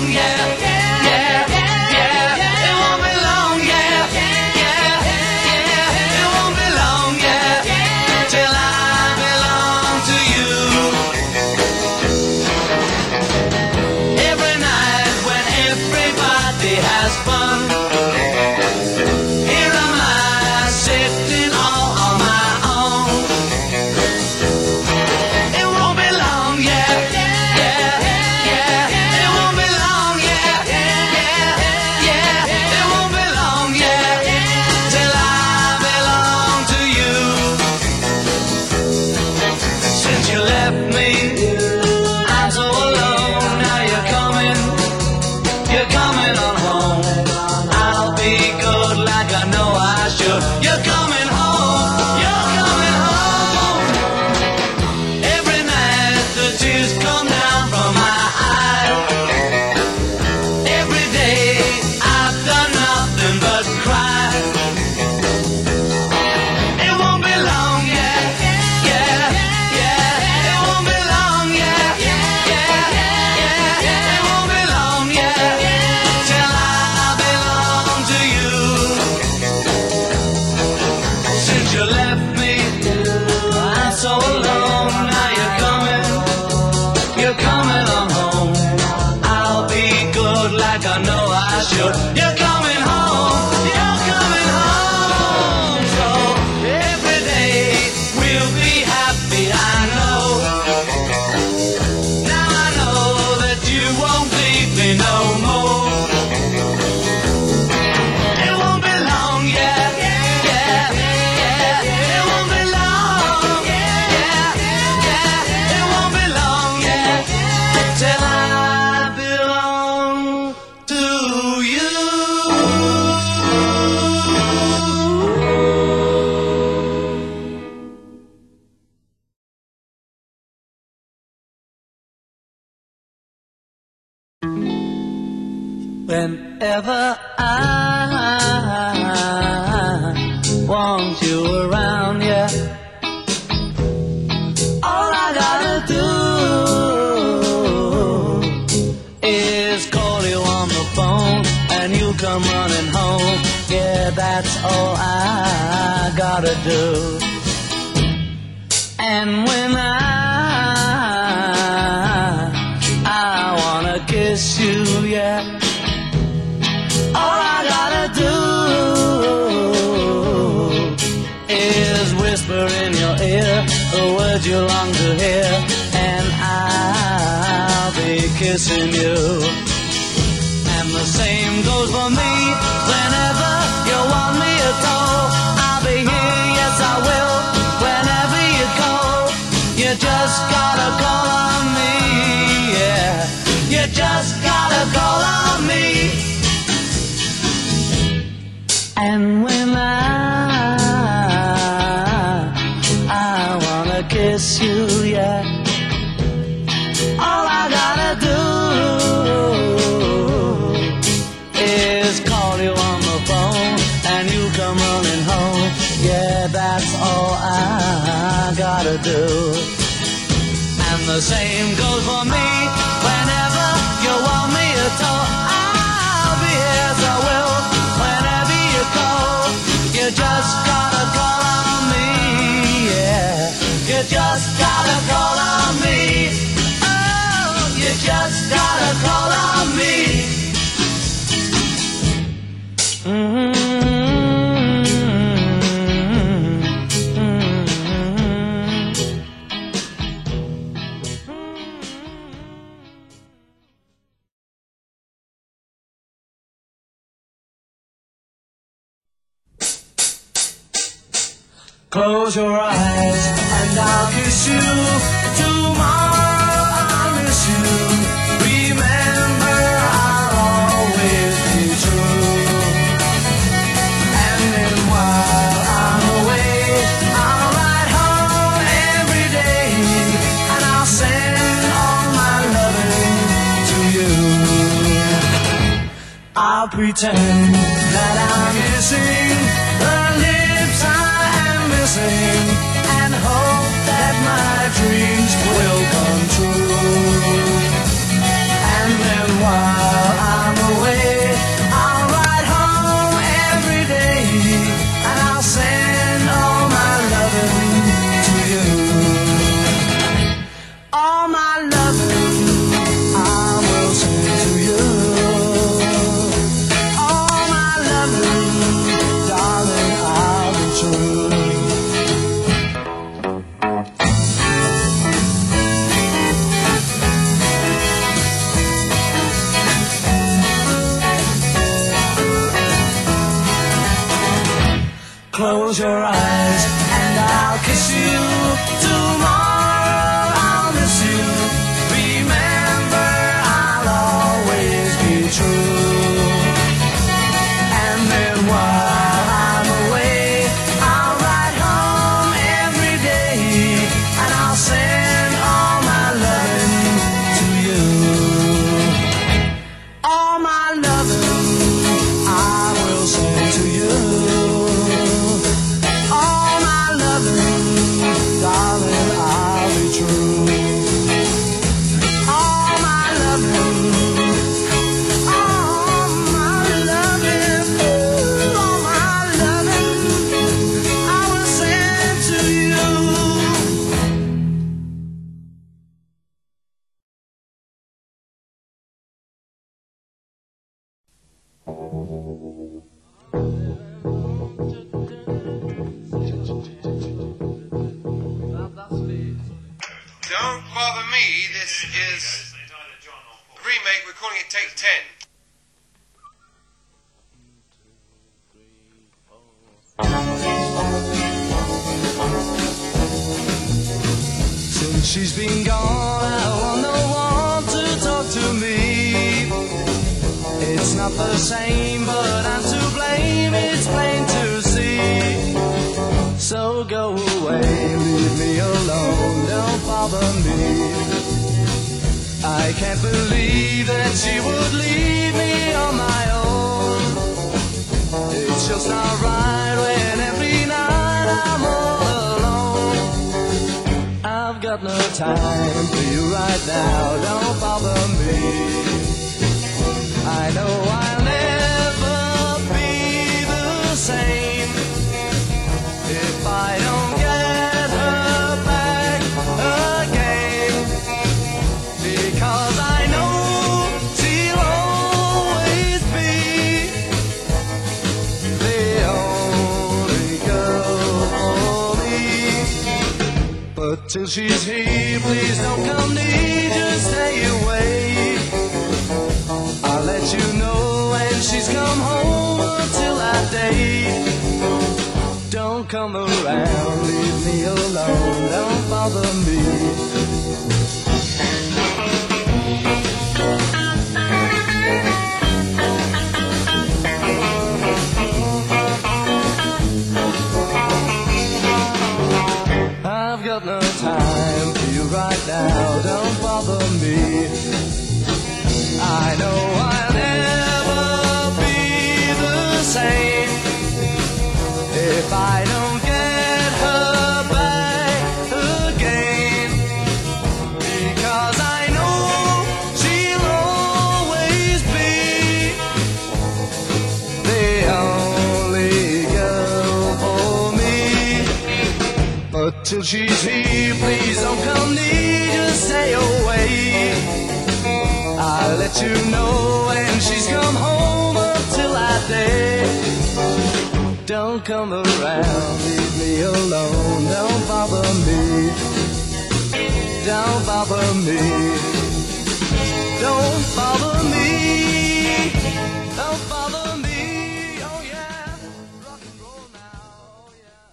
long, yeah, yeah, yeah. It won't be long, yeah, yeah, yeah. It won't be long, yeah, till I belong to you. Every night when everybody has fun, here am I sitting all on my own. It won't be long, yeah, yeah, yeah. It won't be long, yeah, yeah, yeah. It won't be long, yeah, till I belong to you. Since you left me, I'm so alone. Now you're coming on home. I'll be good like I know I should. You're coming home, you're coming home. Every night the tears come down from my eyes. Every day I've done nothing but cry. It won't be long, yeah, yeah, yeah. It won't be long, yeah, yeah, yeah. It won't be long, yeah, till I belong to you. Since you left me, I'm so alone. Now you're coming on home. I'll be good like I know I should. You're coming home, you're coming home. So every day we'll be happy, I know. Now I know that you won't leave me no more. It won't be long, yeah, yeah, yeah. It won't be long, yeah, yeah. It won't be long, yeah, till I belong to you. Whenever I want you around, yeah, all I gotta do is call you on the phone and you come running home. Yeah, that's all I gotta do. And when I wanna kiss you, yeah, all I gotta do is whisper in your ear the words you long to hear, and I'll be kissing you. And the same goes for me. Whenever you want me to call, I'll be here, yes I will. Whenever you call, you just gotta call on me, yeah. You just gotta call on me. And when I wanna kiss you, yeah, all I gotta do is call you on the phone and you come running home. Yeah, that's all I gotta do. And the same goes for me. Whenever you want me to talk, I'll be here as I will. Whenever you call, you just gotta call on me, yeah. You just gotta call on me. Oh, you just gotta call on me. Close your eyes and I'll kiss you. Tomorrow I'll miss you. Remember, I'll always be true. And then while I'm away, I'll ride home every day, and I'll send all my loving to you. I'll pretend that I'm missing the lips I am missing, and hope that my dreams will come true. And then while close your eyes and I'll kiss you. Tomorrow I'll miss you. Remember, I'll always be true. And then while I'm away, I'll ride home every day and I'll send all my loving to you. All my loving I will send to you. All my loving, darling, I'll be true. All my loving, all my loving, ooh, all my loving, I will send to you. Don't bother me. This is a remake. We're calling it Take 10. Since she's been gone, I want no one to talk to me. It's not the same, but I'm to blame. It's plain to see. So go away, leave me alone, don't bother me. I can't believe that she would leave me on my own. It's just not right when every night I'm all alone. I've got no time for you right now, don't bother me. I know I'll never be the same if I don't get her back again, because I know she'll always be the only girl for me. But till she's here, please don't come near, just stay away. I'll let you know when she's come home until that day. Don't come around, leave me alone, don't bother me. I've got no time for you right now, don't bother me. I know I'll never be the same if I don't get her back again, because I know she'll always be the only girl for me. But till she's here, please don't come near, just stay away. I'll let you know when she's come home until that day. Don't come around, leave me alone, don't bother me. Don't bother me. Don't bother me. Don't bother me. Oh yeah, rock and roll now. Oh yeah.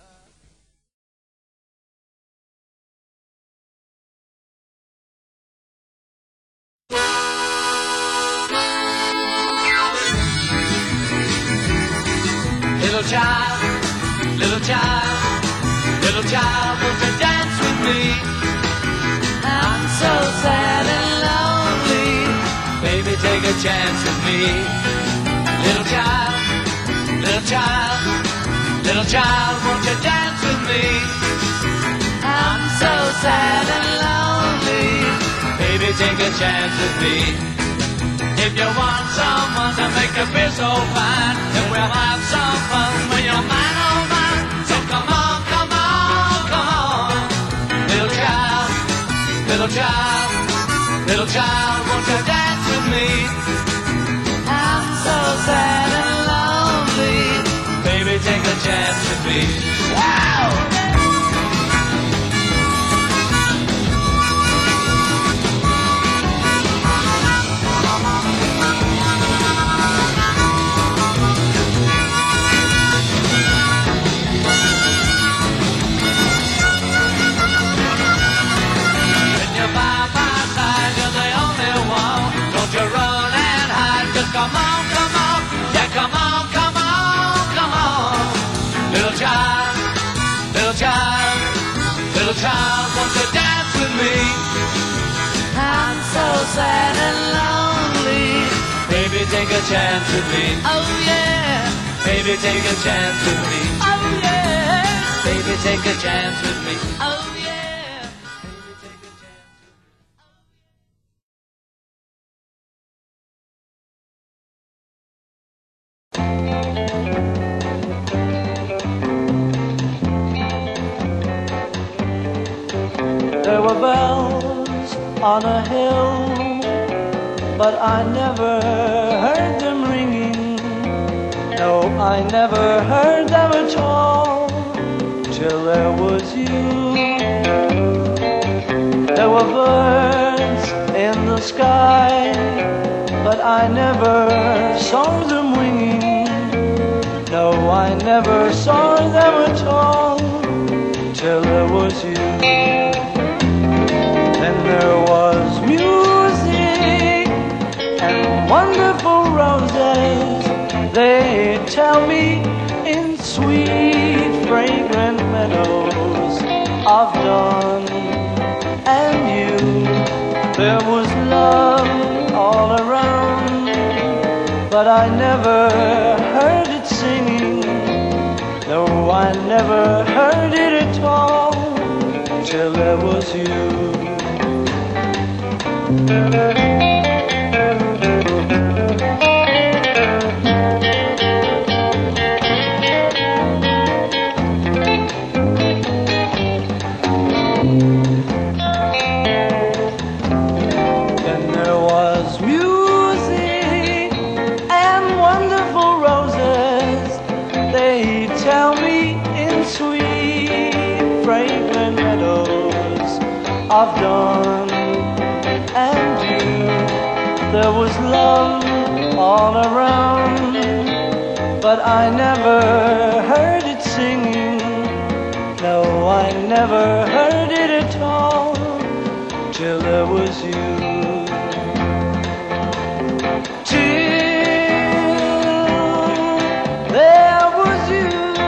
Little child, little child, little child, won't you dance with me? I'm so sad and lonely, baby, take a chance with me. Little child, little child, little child, won't you dance with me? I'm so sad and lonely, baby, take a chance with me. If you want someone to make you feel so fine, then we'll have some fun when you're mine, oh mine. So come on, come on, come on. Little child, little child, little child, won't you dance with me? I'm so sad and lonely, baby, take a chance with me. Wow! sad and lonely. Baby, take a chance with me. Oh yeah. Baby, take a chance with me. Oh yeah. Baby, take a chance with me. Oh yeah. Baby, take a chance. There were bells on a hill, but I never heard them ringing. No, I never heard them at all, till there was you. There were birds in the sky, but I never saw them winging. No, I never saw them at all, till there was you. Then there was music and wonderful roses. They tell me in sweet, fragrant meadows of dawn and you. There was love all around, but I never heard it singing. No, I never heard it at all, till there was you. Then there was music and wonderful roses. They tell me in sweet, fragrant meadows of dawn and you. There was love all around, but I never heard it singing. No, I never heard it at all, till there was you. Till there was you.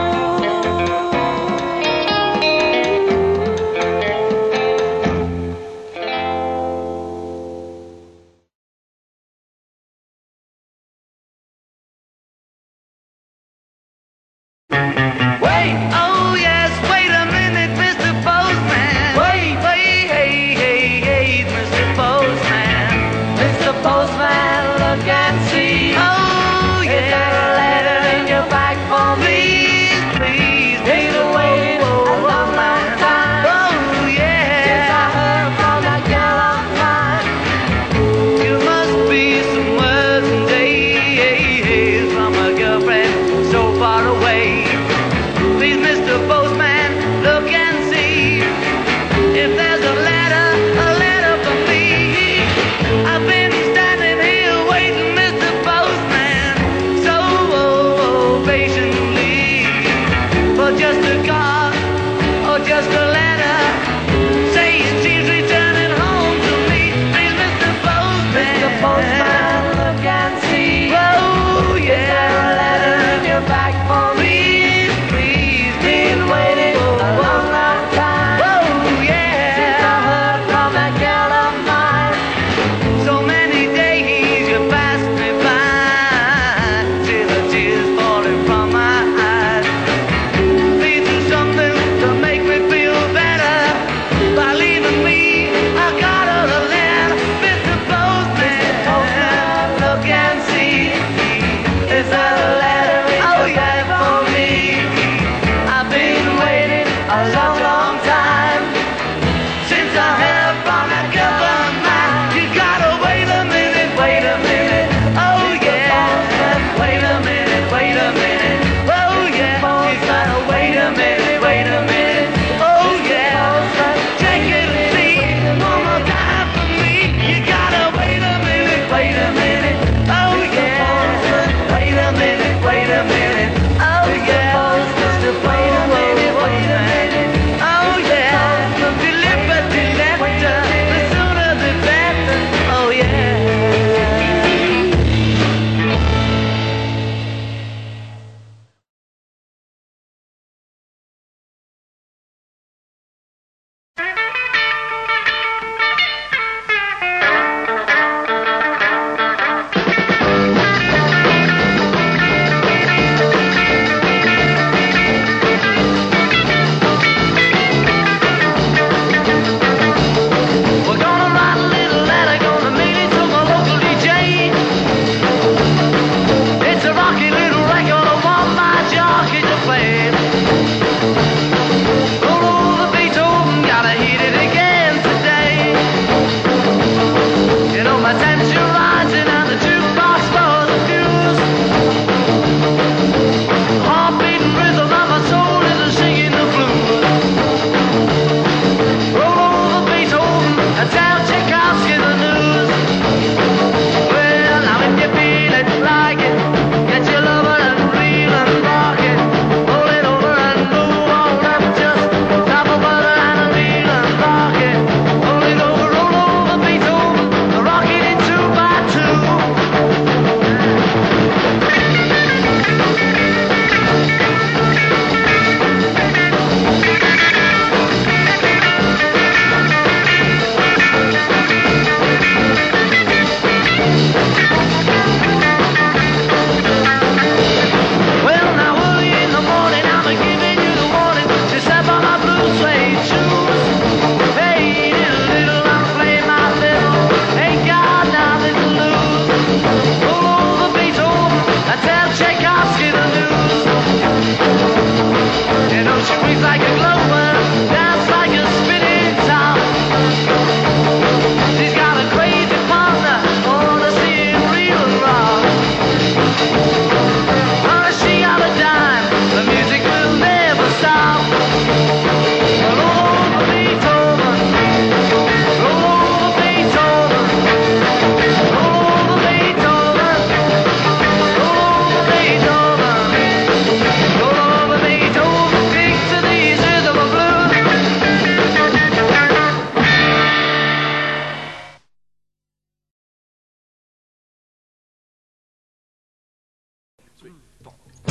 Wait, oh yes, wait a minute, Mr. Postman. Wait, wait, hey, hey, hey, Mr. Postman. Mr. Postman, look and see. Oh yeah. Is there a letter in your bag for me? Please, please, It's been waiting a long, long time. Oh Since yeah. I heard from that girl of mine. You must be some words days from a girlfriend so far away. Please, Mr. Postman, look and see if there's a letter for me. I've been standing here waiting, Mr. Postman.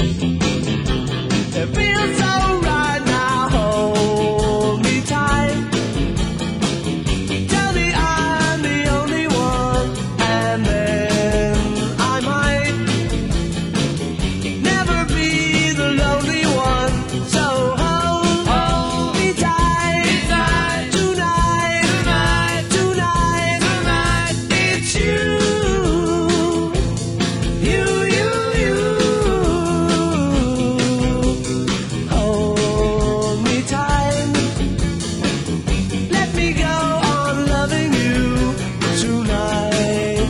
It feels so right now, hold me tight. Tell me I'm the only one, and then I might never be the lonely one. So hold me tight, tonight, it's you. Hold me tight. Let me go on loving you tonight,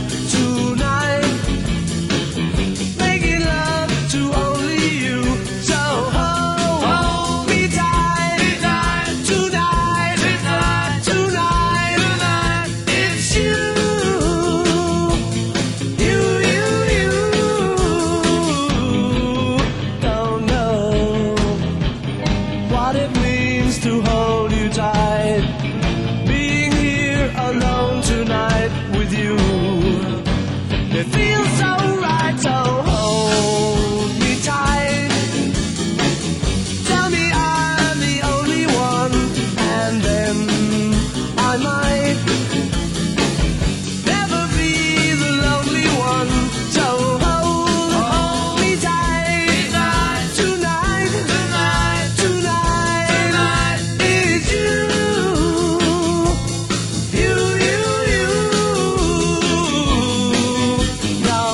making love to only you. So hold me tight, tonight, it's you. Don't know what it means to hold you tight, being here alone tonight with you. It feels so right, so hold me tight. Tell me I'm the only one, and then I might never be the lonely one. So hold me tight, tonight, it's you. No,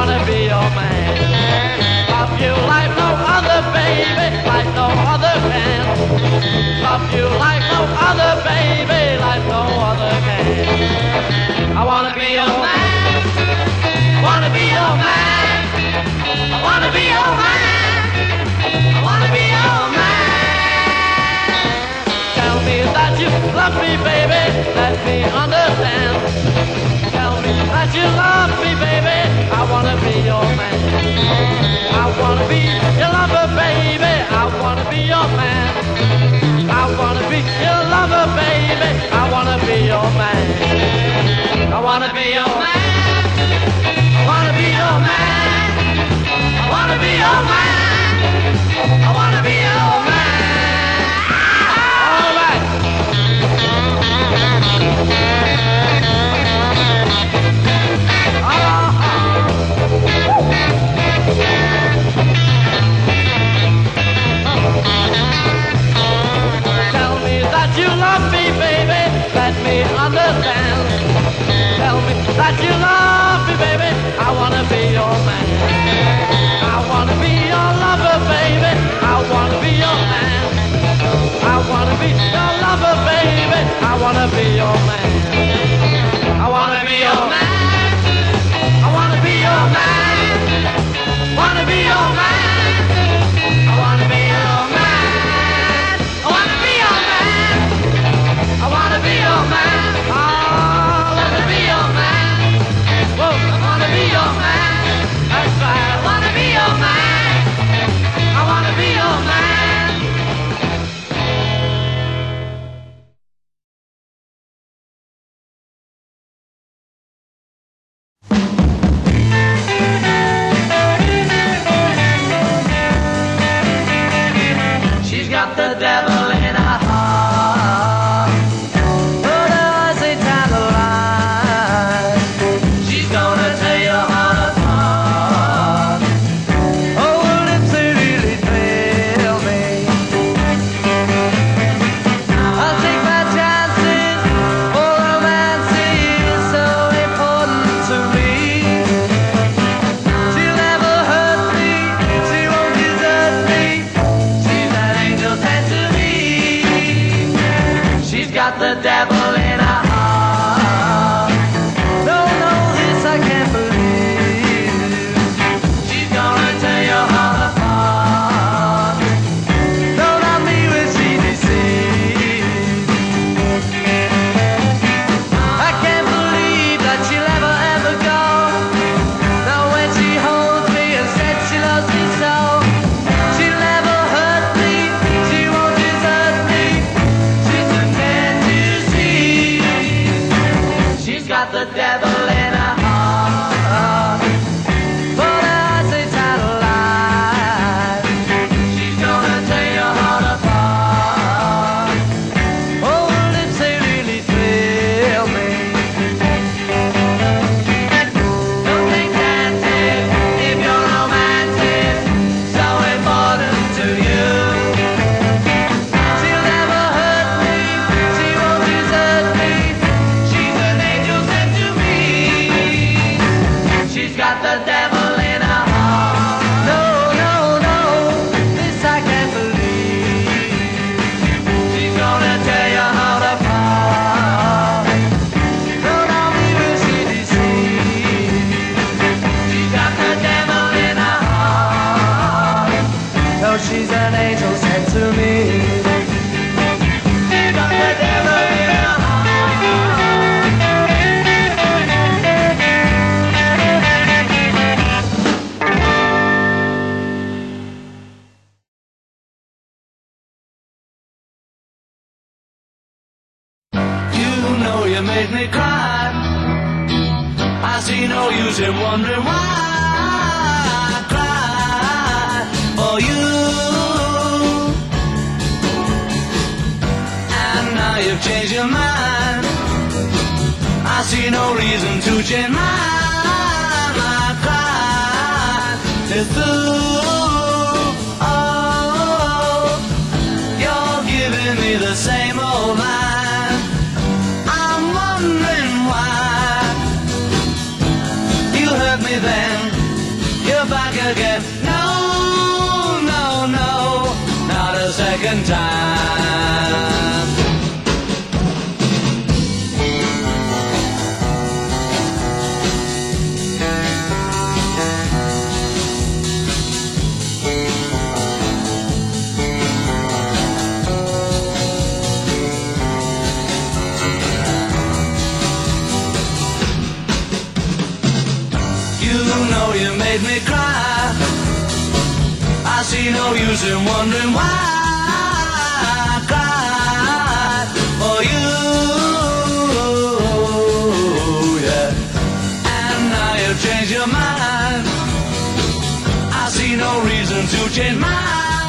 wanna be your man. Love you like no other, baby, like no other can. Love you like no other, baby, like no other can. I wanna be your man. Wanna be your man. I wanna be your man. I wanna be your man. Tell me that you love me, baby. Let me understand. Tell me that you love me, baby. I wanna be your man. I wanna be your lover, baby. I wanna be your man. I wanna be your lover, baby. I wanna be your man. I wanna be your man. I wanna be your man. I wanna be your man. I wanna be your man. All right. Tell me that you love me, baby. Let me understand. Tell me that you love me, baby. I wanna be your man. I wanna be your lover, baby. I wanna be your man. I wanna be your lover, baby. I wanna be your man. I wanna be your man. I wanna be your man. Wanna be your man. I wanna be your man. I wanna be your man. I wanna be your man. Oh, let me be your man. Whoa, I wanna be your man. That's right. I wanna be your man. I wanna be your man. She's got the devil in her heart. But as they tantalize, she's gonna tear your heart apart. Oh, her lips, they really thrill me. I'll take my chances, for romance is so important to me. She'll never hurt me, she won't desert me. She's an angel sent to me. She's got the devil in her heart. No, no, this I can't believe. She's gonna tear your heart apart. No, not me when she deceives. I can't believe that she'll ever go. Now when she holds me and says she loves me so, she'll never hurt me, she won't desert me. She's a can't you see? She's got the devil in her heart. But as they tantalize, she's gonna tear your heart apart. Oh, her lips, they really thrill me. Don't think dancing, if you're romantic, so important to you. She'll never hurt me, she won't desert me. She's an angel sent to me. She's got the devil in her heart. No, no, no, this I can't believe. She's gonna tear your heart apart. No, not me will she deceive. She's got the devil in her heart. No, she's an angel sent to me. She's got the devil in her heart. You know you made me cry. I see no use in wondering why I cry for you. And now you've changed your mind. I see no reason to change mine. I cry it's through. Oh, you're giving me the same old line. I'm wondering why you hurt me then, again. No, no, no, not a second time. You know you made me cry. I see no use in wondering why I cried for you, yeah. And now you've changed your mind. I see no reason to change my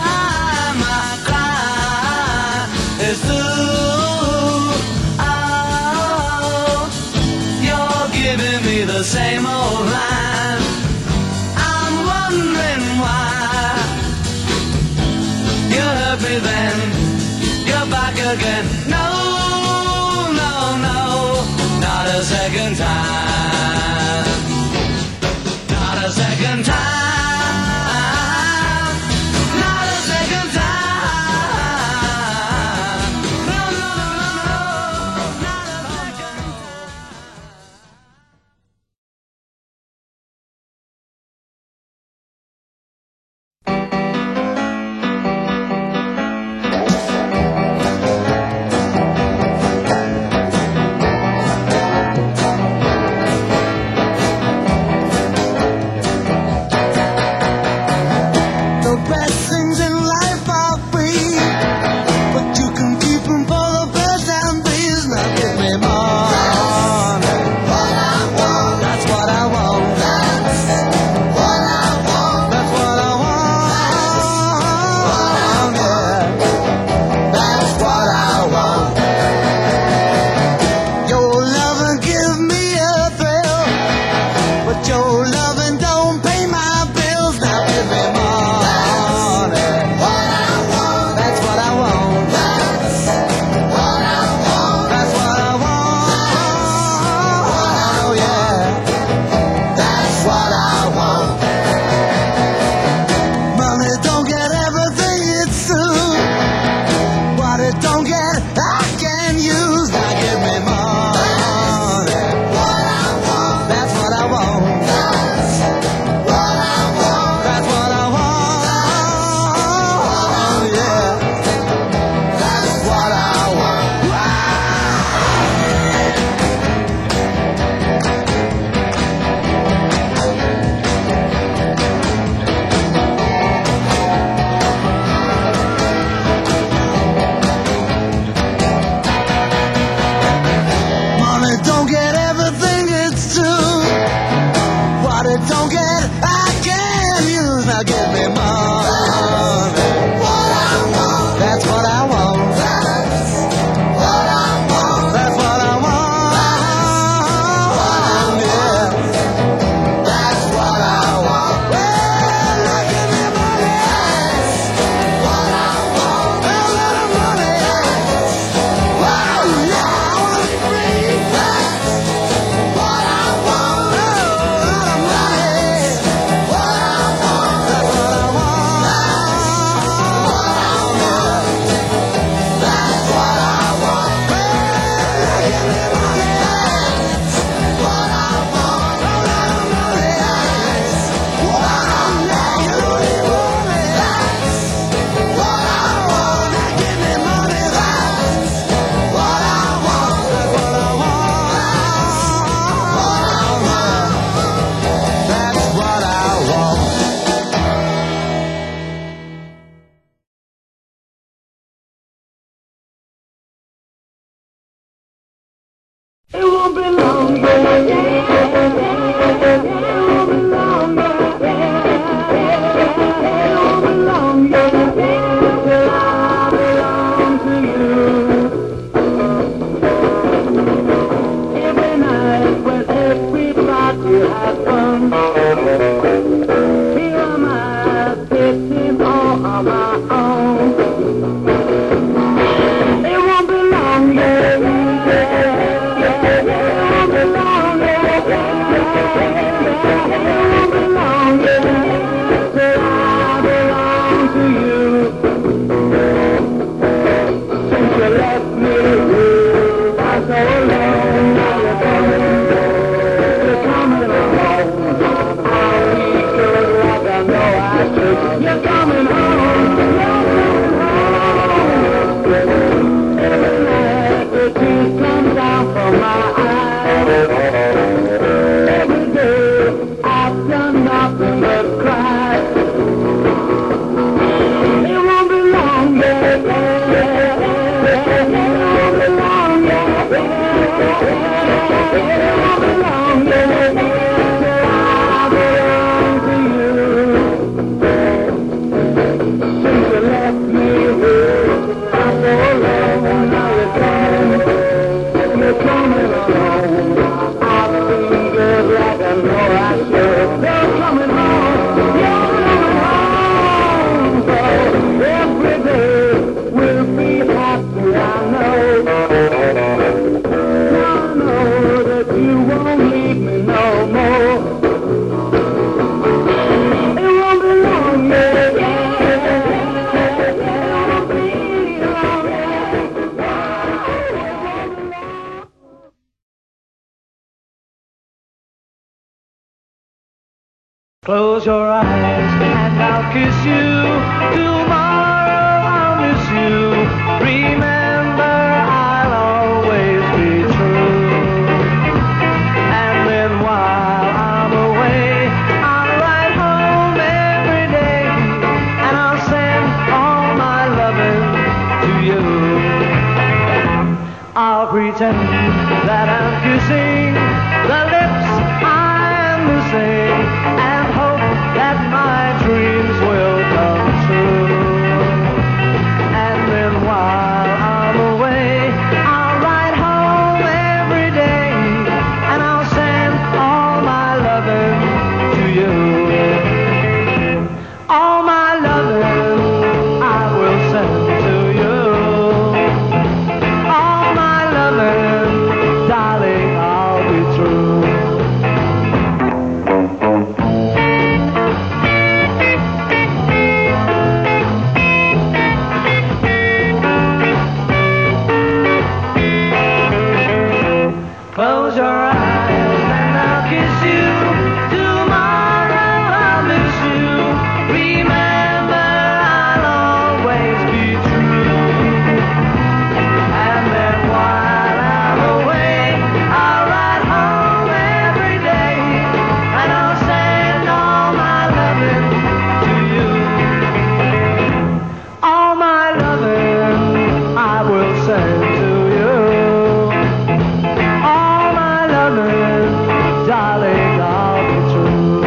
cry is through. Oh, you're giving me the same old line. I'm wondering why. You hurt me then, you're back again. No, no, no, not a second time. Not a second time. Not a second time. No, no, no, no, no, not a second time. You won't leave me no more. It won't be long, baby. Close your eyes and I'll kiss you. Tomorrow I'll miss you. Remember, I'll always be true. And then while I'm away, I'll write home every day, and I'll send all my loving to you. I'll pretend that I'm kissing the lips I'm missing, and hope that my dreams will come true. And then while I'm away, I'll write home every day, and I'll send all my loving to you. All my loving I will send to you. All my loving, darling, I'll be true. Close your eyes and I'll kiss you. Tomorrow I'll miss you. Remember, I'll always be true. And then while I'm away, I'll write home every day, and I'll send all my loving to you. All my loving I will send to you. All my loving, darling, I'll be true.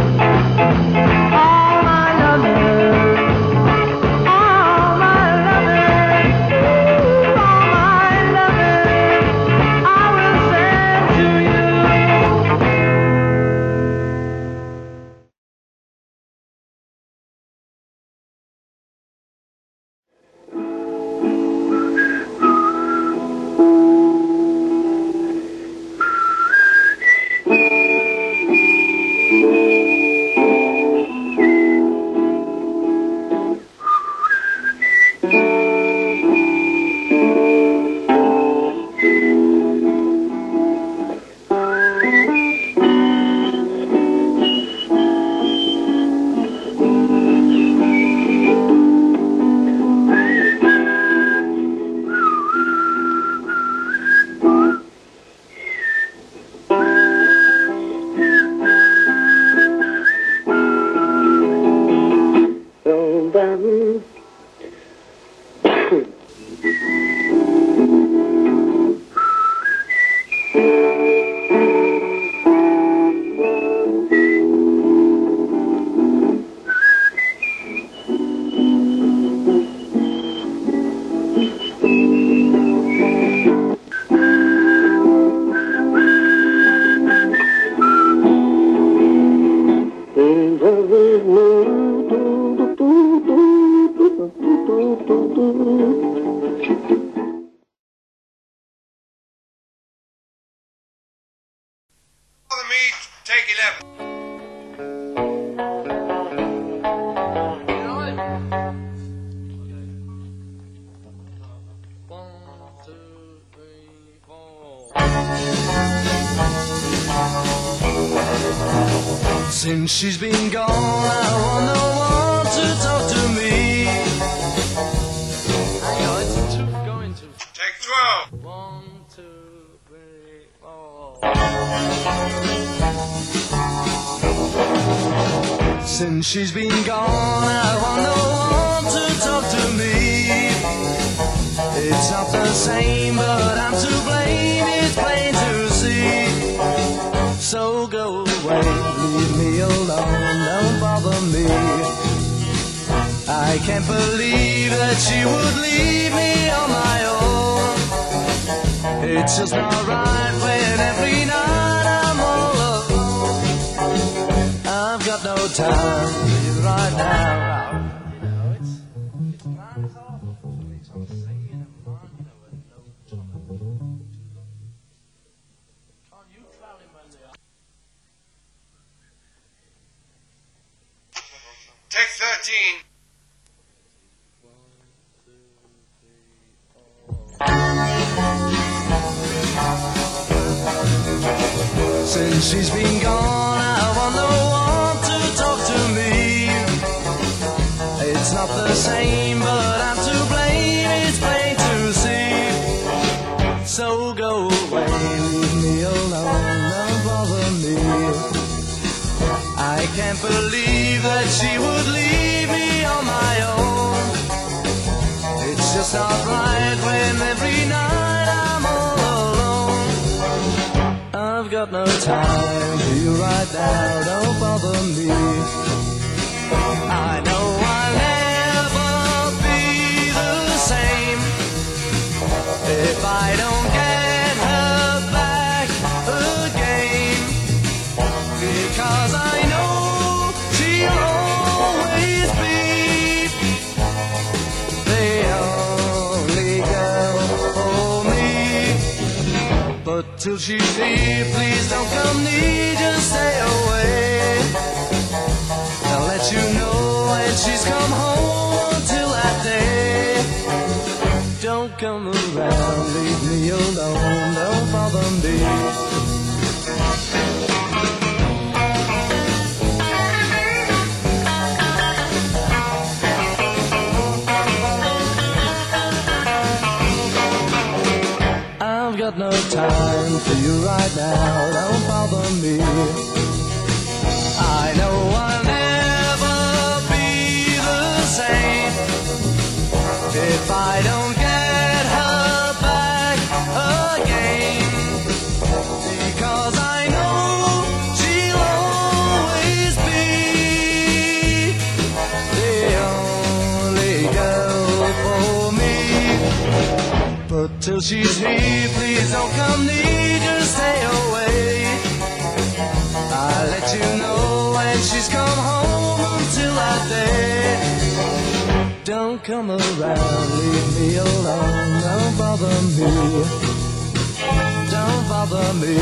All my loving, all my loving, all my loving, I will send to you. Bother me, take 11. Since she's been gone, I want no one to talk to me. Hang on, it's two going to. Take 12. 1, 2, 3, 4. Since she's been gone, I want no one to talk to me. It's not the same, but I'm to blame. It's plain to see. So go away, leave me alone, don't bother me. I can't believe that she would leave me on my own. It's just not right when every night I'm all alone. I've got no time to live right now. You know, it's man is awful for me, so I'm singing a man, you know, with no tongue. Can't you Take 13. Since she's been gone, I want no one to talk to me. It's not the same, but I'm to blame, it's plain to see. So go away, leave me alone, don't bother me. I can't believe that she would leave me on my own. It's just not right when every night I'm all alone. I've got no time for you right now, don't bother me. I know I'll never be the same if I don't get her back again, because I know she'll always be the only girl for me. But till she's here, please don't come near, just stay away. I'll let you know when she's come home until that day. Don't come around, leave me alone, don't bother me. I've got no time for you right now, don't bother me. I know I'll never be the same if I don't get her back again, because I know she'll always be the only girl for me. But till she's here, please don't come near, just stay away. I'll let you know when she's come home until that day. Don't come around, leave me alone, don't bother me. Don't bother me.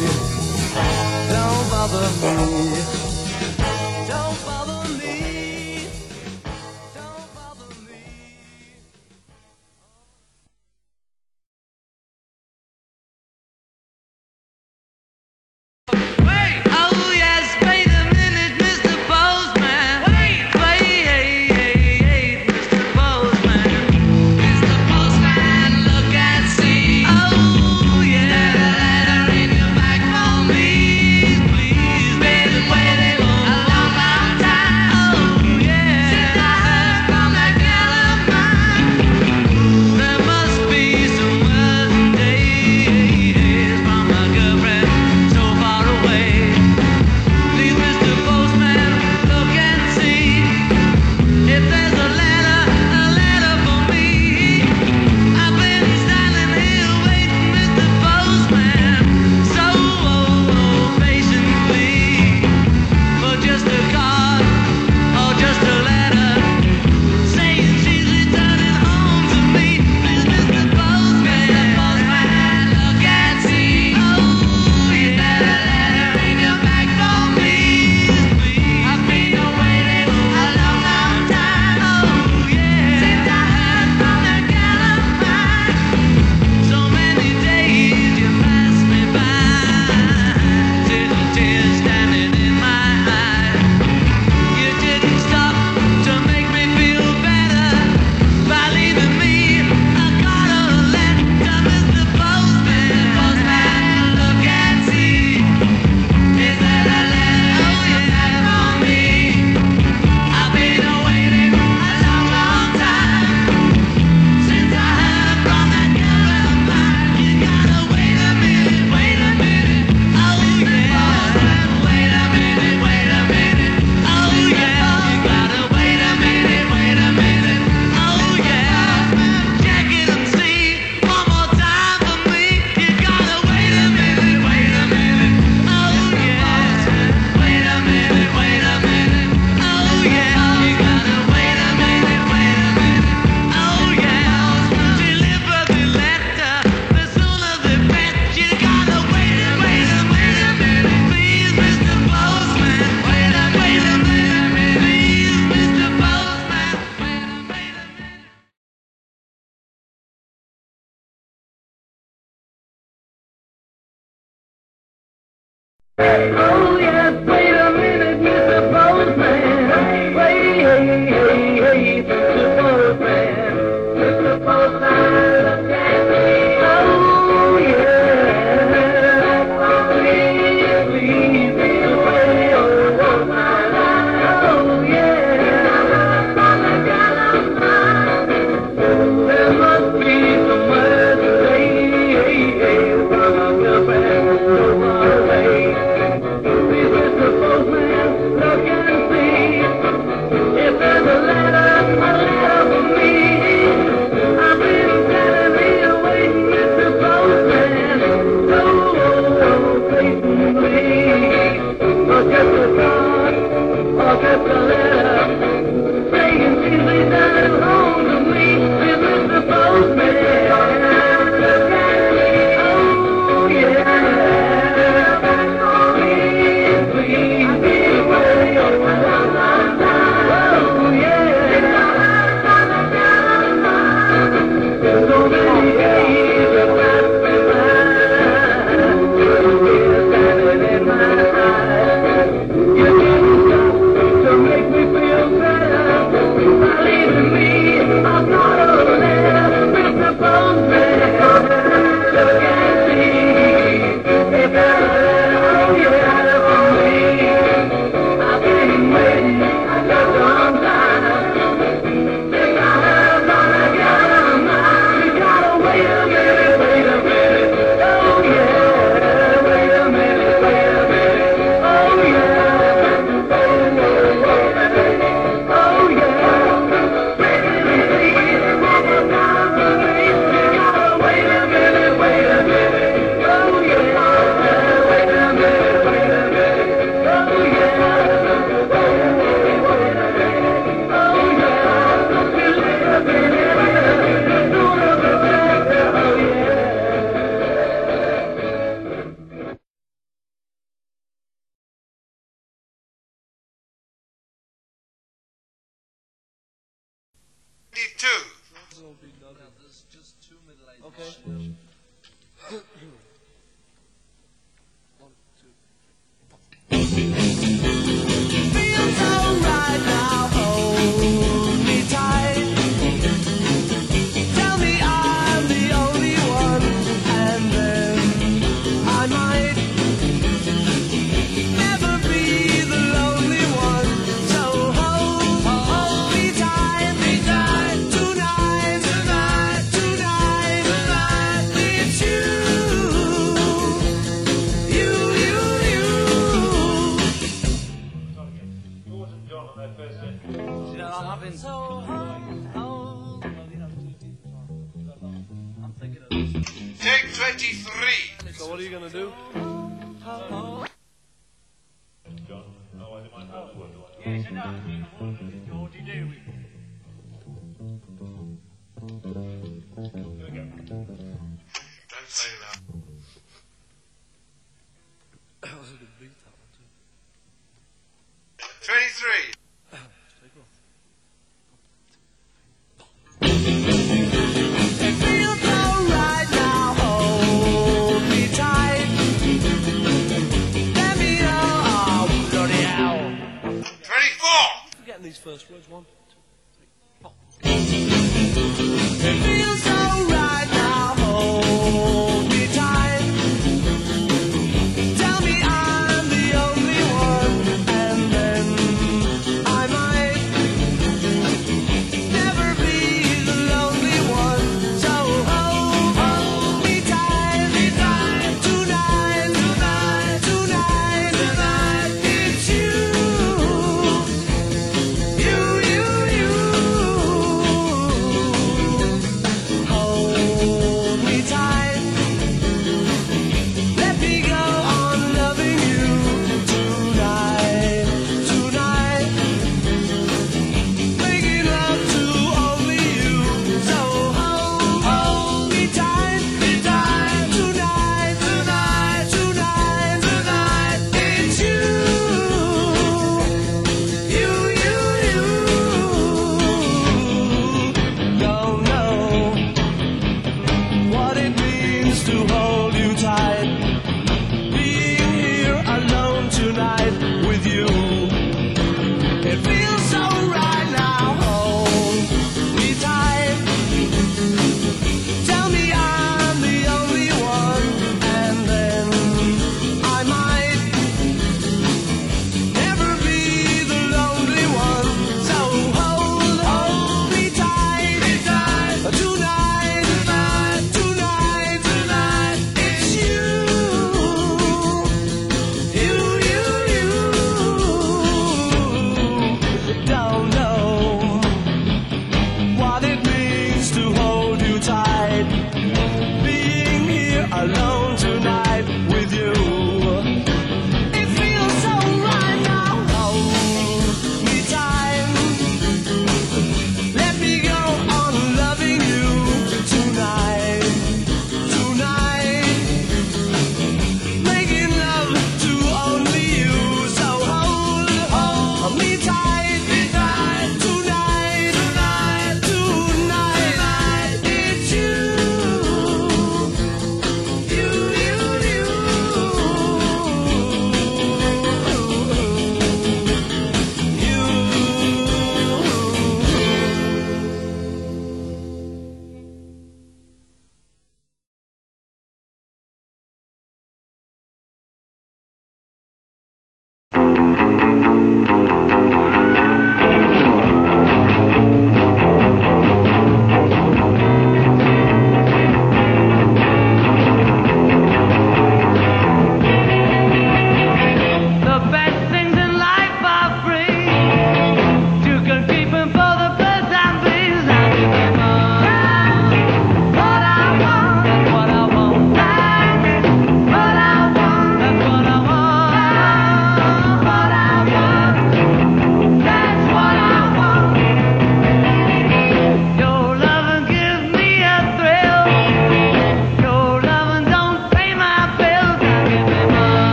Don't bother me. Don't bother me. Don't bother me. Oh yes, wait a minute, Mr. Postman. Wait, Mr. Postman. Mr. Postman, look and see. Oh yeah, letter in your bag for me, please. Better Oh yes, wait a minute, Mr. Postman. Wait, hey, Mr. Postman. Mr. Postman, look at me. Oh yeah. Please, please away, oh Postman. Oh yeah. There must be somewhere to say, from a girlfriend so far away. Please, Mr. Postman, look and see if there's a letter for me. I've been standing here waiting, Mr. Postman, so patiently. Or just a card, or just a letter, saying she's returning home to me. Please, Mr. Postman, look at me. Oh yeah. Please be away. Oh yeah. So many days have passed me by. You're standing in my eyes. You didn't stop to make me feel better. By leaving me, I'm not alone. Mr. Postman, look at me. If there's a letter you had for me, I've been waiting such a long time. Since I heard about that girl of mine, you gotta wait a minute, wait a minute. Oh yeah, wait a minute, wait a minute. Oh yeah, oh yeah. Please, one more time for me. You gotta wait a minute, wait a minute. Oh yeah, wait a minute, wait a minute. Oh yeah, oh yeah, you live in it, sooner the better. Oh yeah. Okay. Feels alright now, hold me tight. Tell me I'm the only one, and then I might never be the lonely one. So hold me tight, tonight, it's you. Take 23. So what are you going to do? Don't say that. That was a good beat, that one, too. 23. It feels alright now, hold me tight. Let me know, oh bloody hell. 24. Forgetting these first words. 1, 2, 3, pop. It feels alright now, hold me tight. Tell me I'm the only one, and then I might never be the lonely one. So hold me tight, tonight, it's you.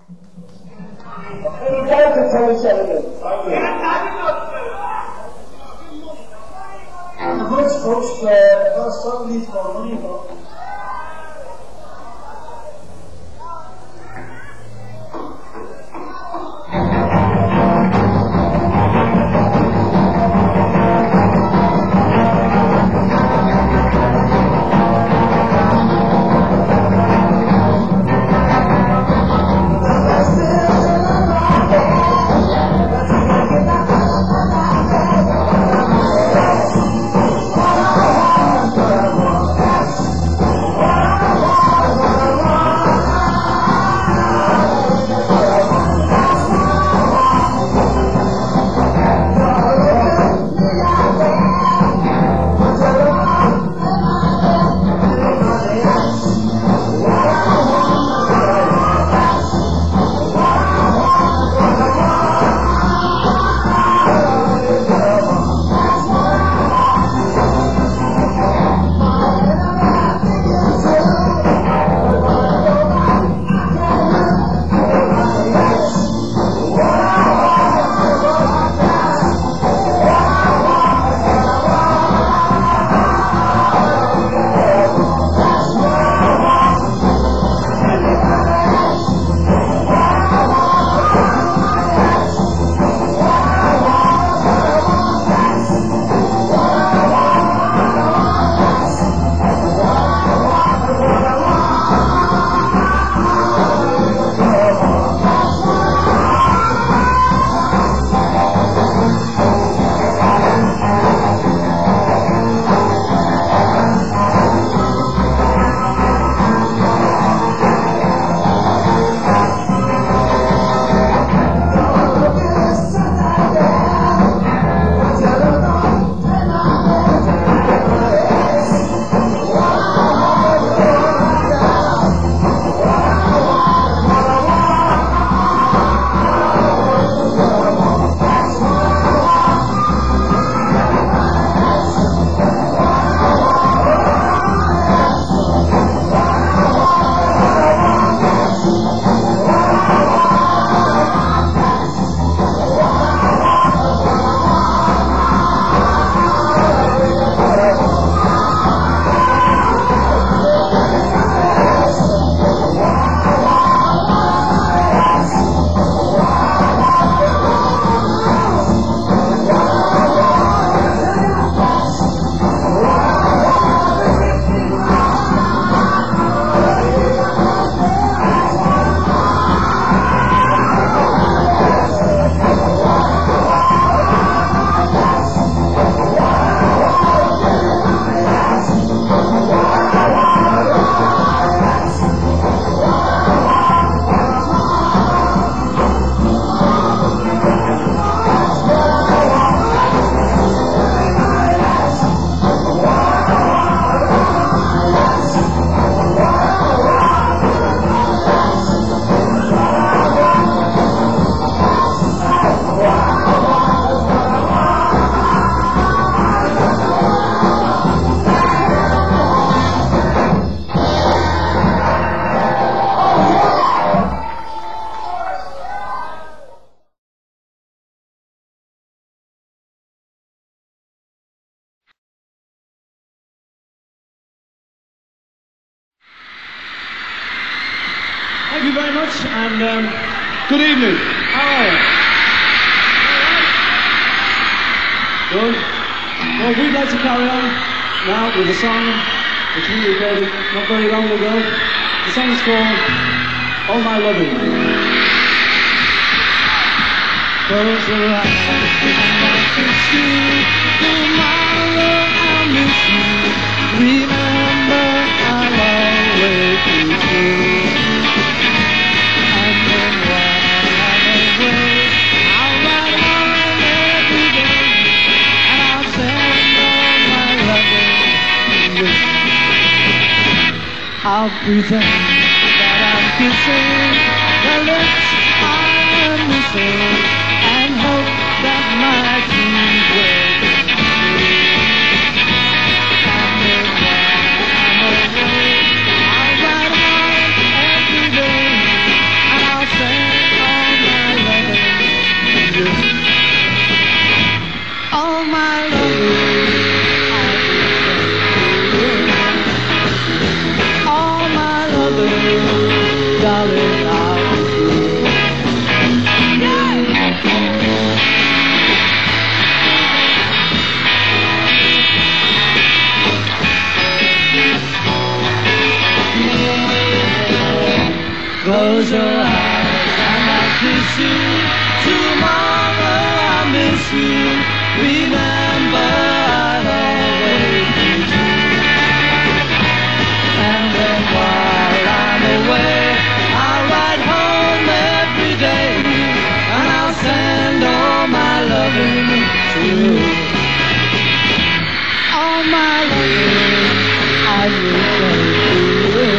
Folks, first song is for Money. Thank you very much, and good evening. How are you? Good. Well, we'd like to carry on now with a song which we recorded not very long ago. The song is called All My Loving. Close your eyes and I can see tomorrow I'll miss you. Remember, I'll always be true. And then while I'm away, I'll write home every day, and I'll send all my loving to you. I'll pretend that I'm kissing the lips I'm missing, and hope that my dreams will come true. And then while I'm away, I'll write home every day, and I'll send darling, I'll be through. Close your eyes and I'll kiss you. Tomorrow I'll miss you. Remember I'll always be you. And then while I'm away, I'll ride home every day, and I'll send all my loving to you. All my loving I will send to you.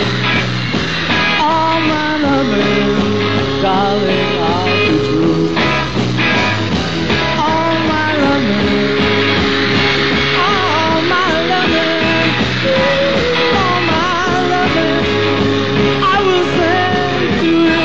All my loving, darling, I'll be true. All my loving, all my loving, all my loving, I will send to you.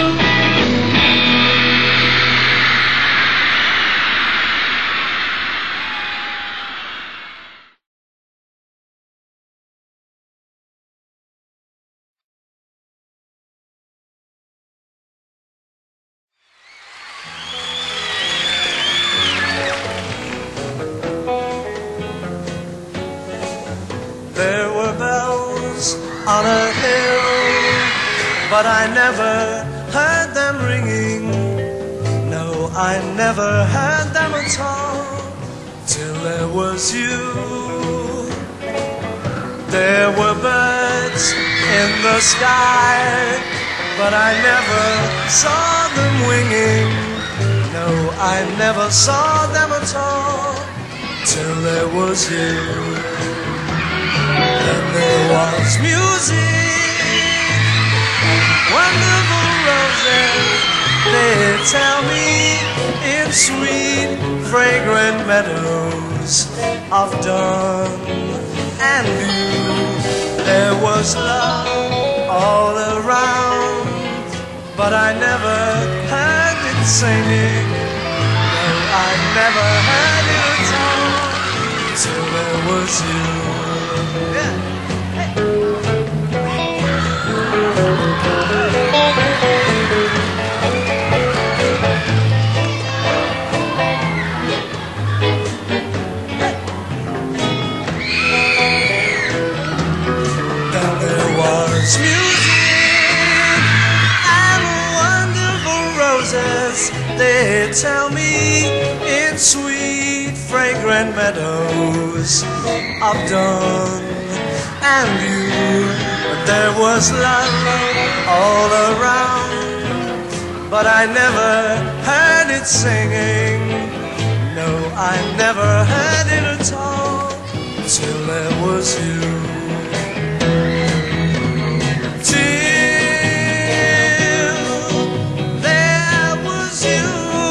There were bells on a hill, but I never heard them ringing. No, I never heard them at all, till there was you. There were birds in the sky, but I never saw them winging. No, I never saw them at all, till there was you. And there was music, wonderful roses, they tell me, in sweet, fragrant meadows of dawn and view. There was love all around, but I never heard it singing. No, I never heard it at all, till there was you. Yeah. Then there was music and wonderful roses, they tell me, in sweet, fragrant meadows of dawn and view. But there was love all around, but I never heard it singing. No, I never heard it at all, till there was you. Till there was you.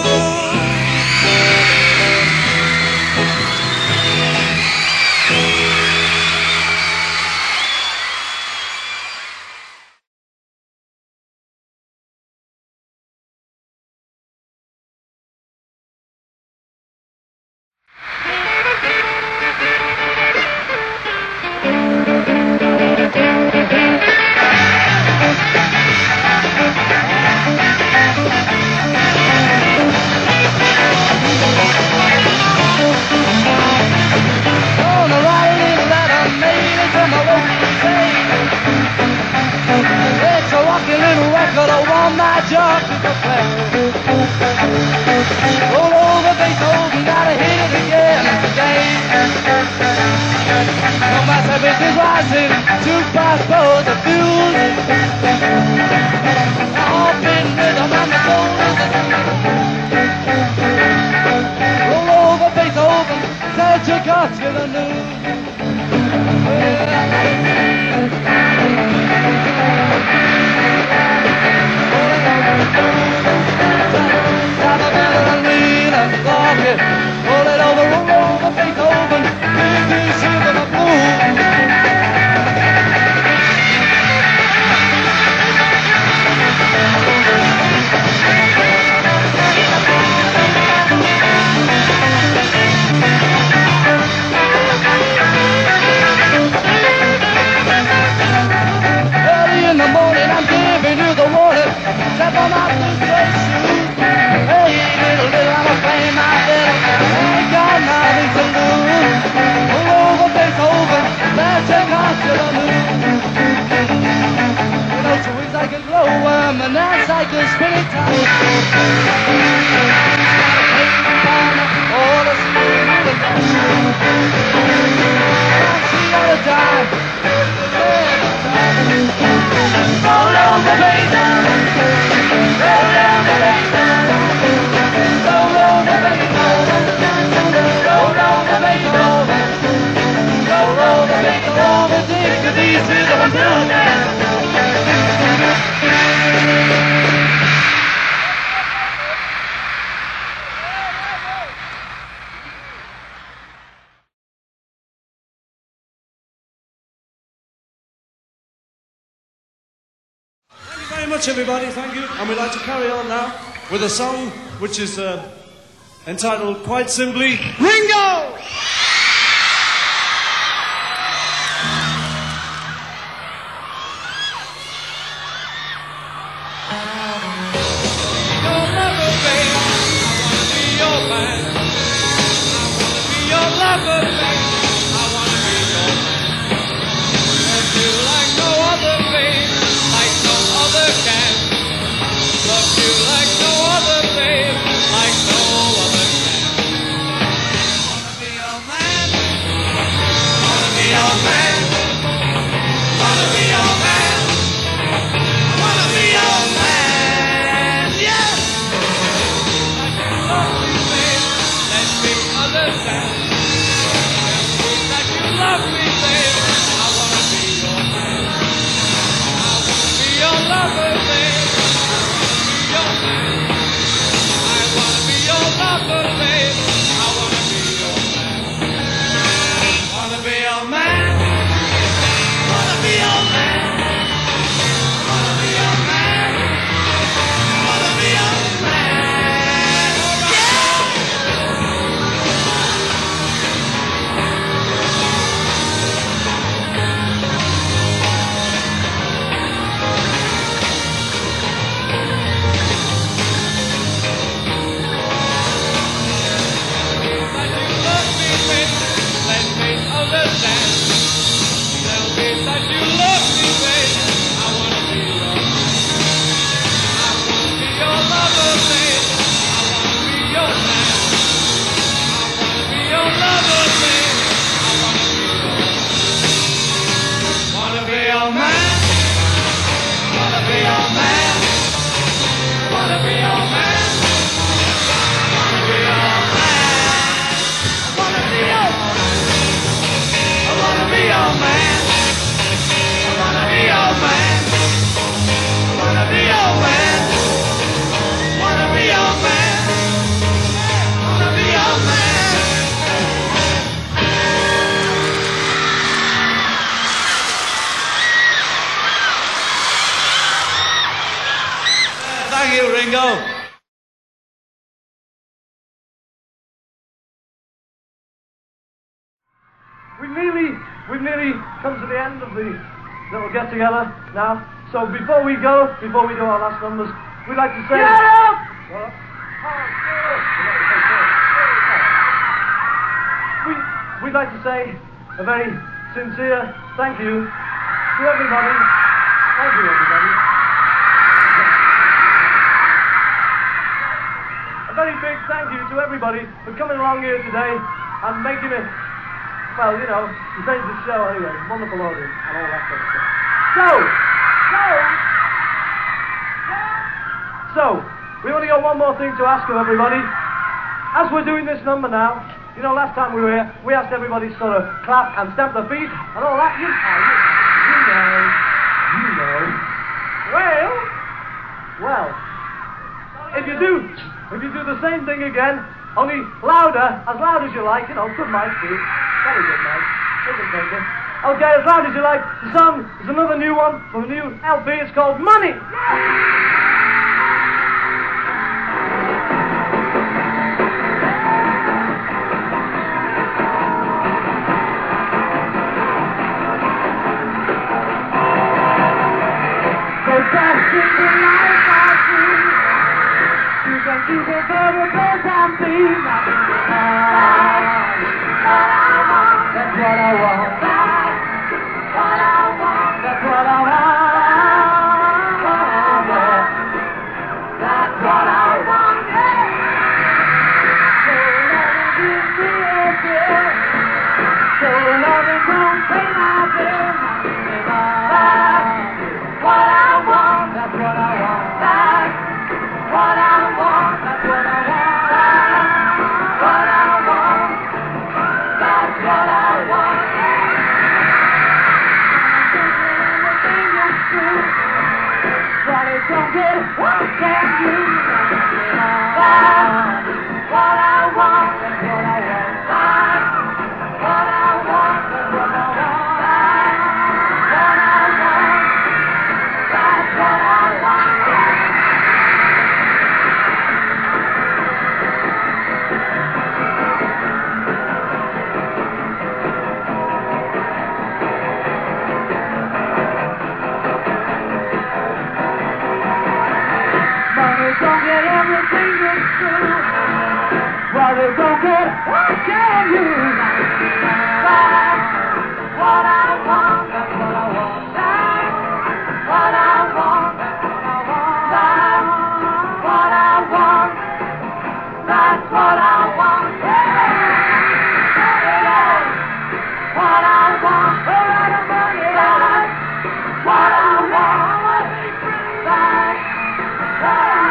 Gonna write a little letter, made it from my local state. It's a rocky little record, a one-night job to play. Roll over Beethoven, gotta hit it again today. No matter if it's rising, jukebox blows the fuse. Off in rhythm and the soul is the roll over Beethoven, set your guts with a news. Roll it over Beethoven, big, big, silver, the blues. reminisce like a spinning top. All I see is you alone. I see all the time. Roll on the bass, roll on the bass, roll on the bass, roll on the bass, roll on the bass, all the things to these rhythm blues. Very much, everybody, thank you. And we'd like to carry on now with a song which is entitled quite simply Ringo! Thank you, Ringo. We've nearly come to the end of the little get-together now. So before we do our last numbers, we'd like to say... Shut up! What? We'd like to say a very sincere thank you to everybody. Thank you, everybody. A very big thank you to everybody for coming along here today and making it, well, you know, you made the show anyway, wonderful audience and all that sort of stuff. So, we only got one more thing to ask of everybody. As we're doing this number now, you know, last time we were here, we asked everybody to sort of clap and stamp their feet and all that. You know. Well, if you do the same thing again, only louder, as loud as you like, you know, good night, too. Very good night. Okay, as loud as you like. The song is another new one from a new LP. It's called Money. That's what I want. That's what I want. want, that's what I want. That's what I want, that's what I want. That's what I want. That's what I want. Everything is true. But it don't get, what can you? That's what I want, that's what I want. That's what I want, that's what I want. Don't get everything that's true. Well, they don't get what can you? That's what I want. That's what I want. That's what I want. That's what I want. That's what I want. What I want. That's what I want. That's what I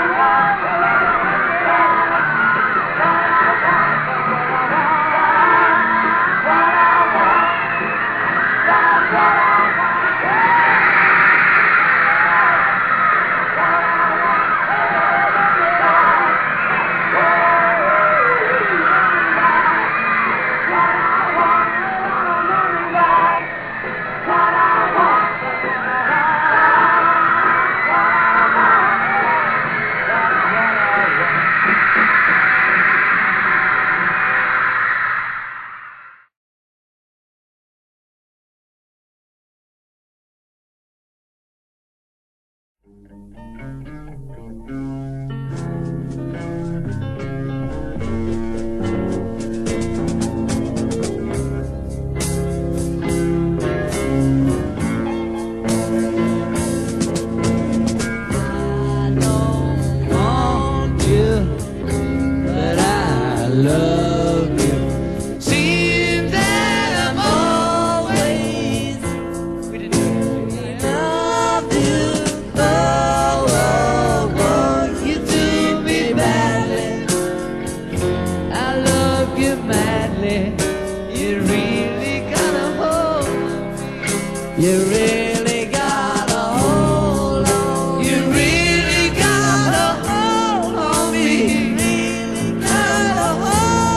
Got a hold on me.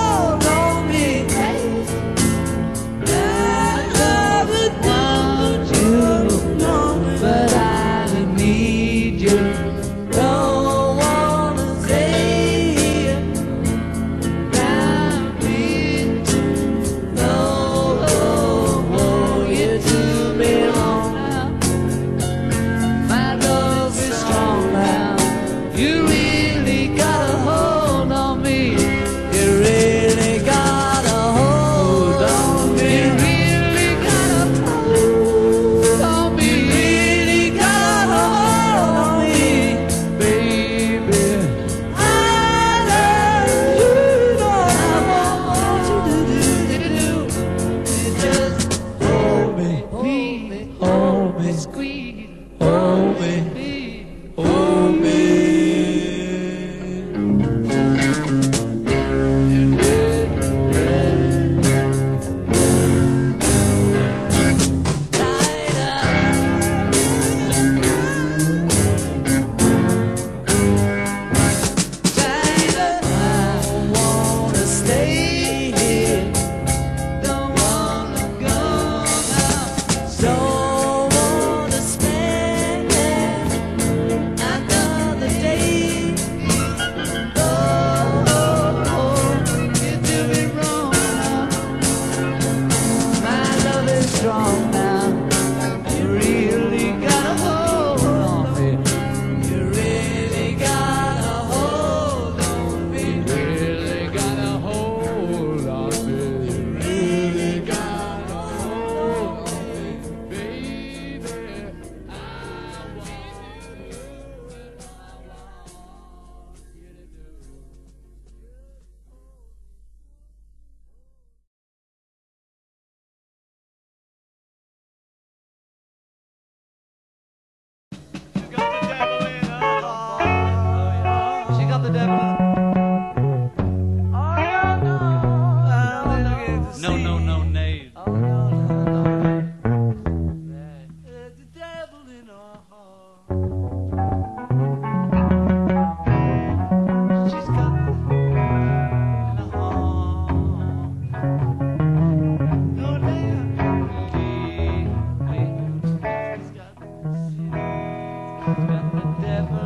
different.